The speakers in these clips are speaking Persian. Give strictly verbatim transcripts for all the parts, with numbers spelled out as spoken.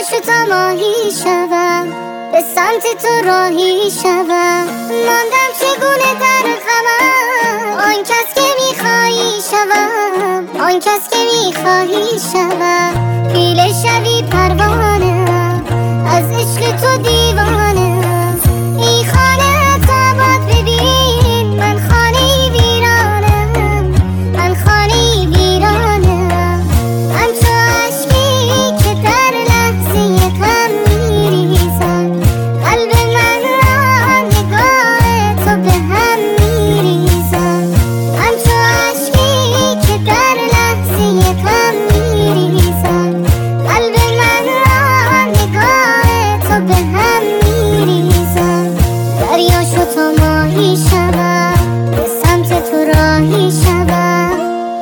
دریاشو تا ماهی شوم، به سمت تو راهی شوم. ماندم چگونه در غمم، آن کس که میخوایی شوم، آن کس که میخوایی شوم. پیله شوی پروانه، از عشق تو دیوانه. ای خانه تابات ببین، من خانه ویرانم، من خانه ویرانم. همچو عشقی که در لحظه غم میریزد، قلب من را نگاه تو به هم میریزد. همچو عشقی که در لحظه غم میریزد، قلب من را نگاه تو به هم میریزد. دریاشو تا ماهی شوم، به سمت تو راهی شوم.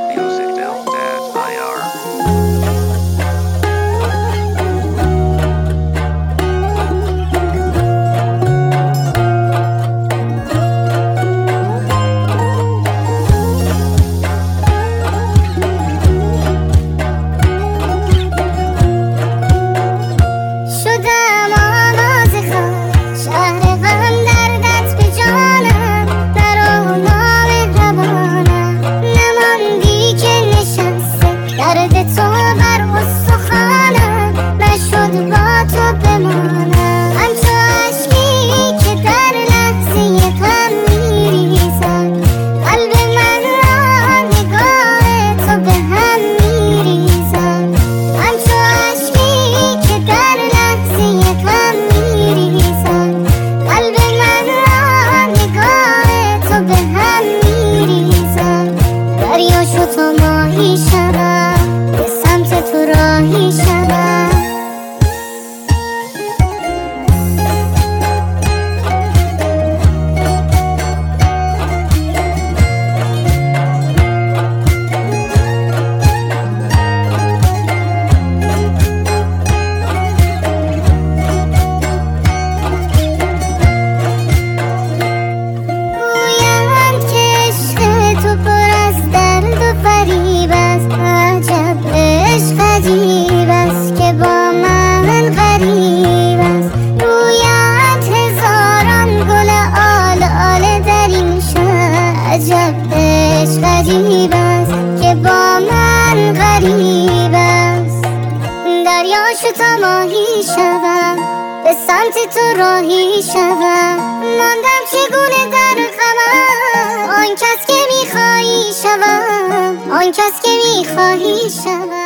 شدم آواز خم، شهر غم دردت به جانم. در و نامهربانم، نماندی که نشسته درد تو بر استخوانم. نشد با تو بمانم، همچو عشقی که در لحظه غم میریزد، قلب من را نگاه تو به هم میریزد. همچو عشقی که در لحظه غم میریزد، قلب من را نگاه تو به هم میریزد. دریاشو تا ماهی شوم، به سمت تو راهی شوم. عجیب است که با من غریب است. رویت هزاران گل آل آل در این شهر. عجب عشق عجیب است که با من غریب است. دریاشو تا ماهی شوم، به سمت تو راهی شوم. ماندم چگونه در غمم، آن کس که میخوایی شوم، آن کس که میخوایی شوم.